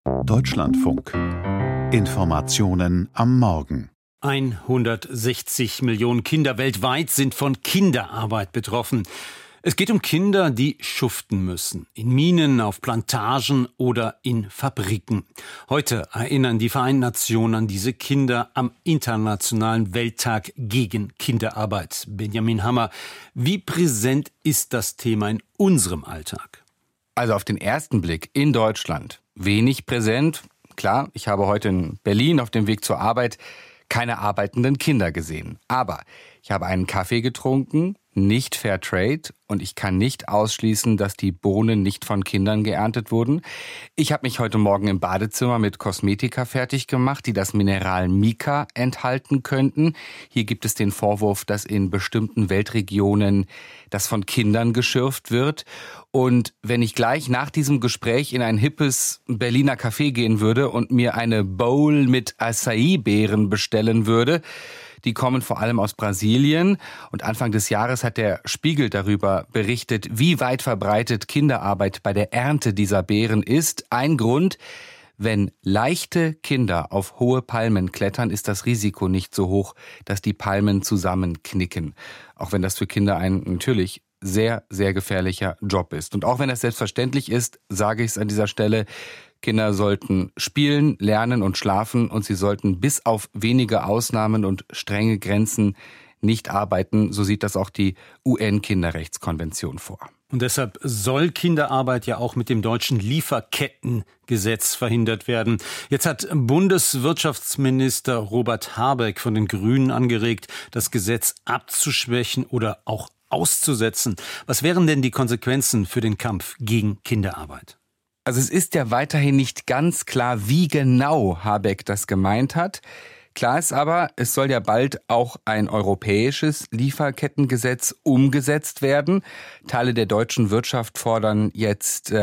Deutschlandfunk. Informationen am Morgen. 160 Millionen Kinder weltweit sind von Kinderarbeit betroffen. Es geht um Kinder, die schuften müssen. In Minen, auf Plantagen oder in Fabriken. Heute erinnern die Vereinten Nationen an diese Kinder am Internationalen Welttag gegen Kinderarbeit. Benjamin Hammer, wie präsent ist das Thema in unserem Alltag? Also auf den ersten Blick in Deutschland wenig präsent. Klar, ich habe heute in Berlin auf dem Weg zur Arbeit keine arbeitenden Kinder gesehen. Aber ich habe einen Kaffee getrunken, nicht Fairtrade, und ich kann nicht ausschließen, dass die Bohnen nicht von Kindern geerntet wurden. Ich habe mich heute Morgen im Badezimmer mit Kosmetika fertig gemacht, die das Mineral Mica enthalten könnten. Hier gibt es den Vorwurf, dass in bestimmten Weltregionen das von Kindern geschürft wird. Und wenn ich gleich nach diesem Gespräch in ein hippes Berliner Café gehen würde und mir eine Bowl mit Acai-Beeren bestellen würde, die kommen vor allem aus Brasilien. Und Anfang des Jahres hat der Spiegel darüber berichtet, wie weit verbreitet Kinderarbeit bei der Ernte dieser Beeren ist. Ein Grund: Wenn leichte Kinder auf hohe Palmen klettern, ist das Risiko nicht so hoch, dass die Palmen zusammenknicken. Auch wenn das für Kinder ein natürlich sehr, sehr gefährlicher Job ist. Und auch wenn das selbstverständlich ist, sage ich es an dieser Stelle: Kinder sollten spielen, lernen und schlafen, und sie sollten bis auf wenige Ausnahmen und strenge Grenzen nicht arbeiten. So sieht das auch die UN-Kinderrechtskonvention vor. Und deshalb soll Kinderarbeit ja auch mit dem deutschen Lieferkettengesetz verhindert werden. Jetzt hat Bundeswirtschaftsminister Robert Habeck von den Grünen angeregt, das Gesetz abzuschwächen oder auch auszusetzen. Was wären denn die Konsequenzen für den Kampf gegen Kinderarbeit? Also es ist ja weiterhin nicht ganz klar, wie genau Habeck das gemeint hat. Klar ist aber, es soll ja bald auch ein europäisches Lieferkettengesetz umgesetzt werden. Teile der deutschen Wirtschaft fordern jetzt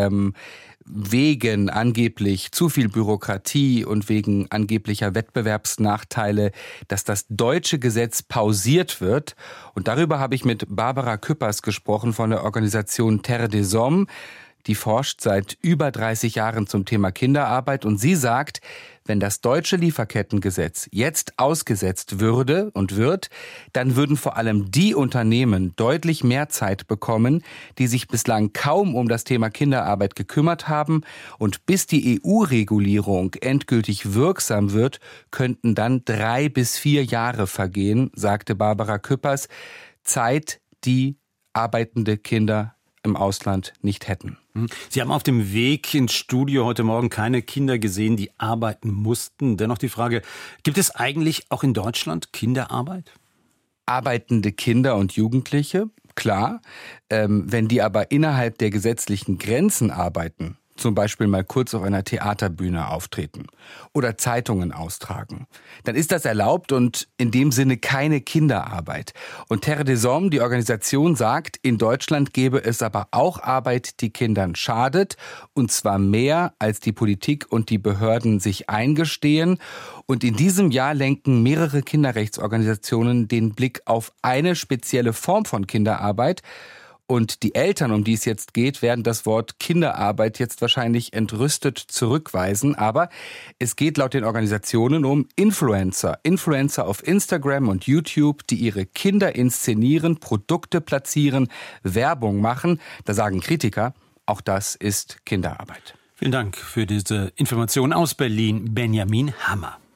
wegen angeblich zu viel Bürokratie und wegen angeblicher Wettbewerbsnachteile, dass das deutsche Gesetz pausiert wird. Und darüber habe ich mit Barbara Küppers gesprochen von der Organisation Terre des Hommes. Die forscht seit über 30 Jahren zum Thema Kinderarbeit, und sie sagt, wenn das deutsche Lieferkettengesetz jetzt ausgesetzt würde und wird, dann würden vor allem die Unternehmen deutlich mehr Zeit bekommen, die sich bislang kaum um das Thema Kinderarbeit gekümmert haben, und bis die EU-Regulierung endgültig wirksam wird, könnten dann 3 bis 4 Jahre vergehen, sagte Barbara Küppers. Zeit, die arbeitende Kinder im Ausland nicht hätten. Sie haben auf dem Weg ins Studio heute Morgen keine Kinder gesehen, die arbeiten mussten. Dennoch die Frage: Gibt es eigentlich auch in Deutschland Kinderarbeit? Arbeitende Kinder und Jugendliche, klar. Wenn die aber innerhalb der gesetzlichen Grenzen arbeiten, zum Beispiel mal kurz auf einer Theaterbühne auftreten oder Zeitungen austragen, dann ist das erlaubt und in dem Sinne keine Kinderarbeit. Und Terre des Hommes, die Organisation, sagt, in Deutschland gäbe es aber auch Arbeit, die Kindern schadet, und zwar mehr, als die Politik und die Behörden sich eingestehen. Und in diesem Jahr lenken mehrere Kinderrechtsorganisationen den Blick auf eine spezielle Form von Kinderarbeit. Und die Eltern, um die es jetzt geht, werden das Wort Kinderarbeit jetzt wahrscheinlich entrüstet zurückweisen. Aber es geht laut den Organisationen um Influencer auf Instagram und YouTube, die ihre Kinder inszenieren, Produkte platzieren, Werbung machen. Da sagen Kritiker, auch das ist Kinderarbeit. Vielen Dank für diese Information aus Berlin, Benjamin Hammer.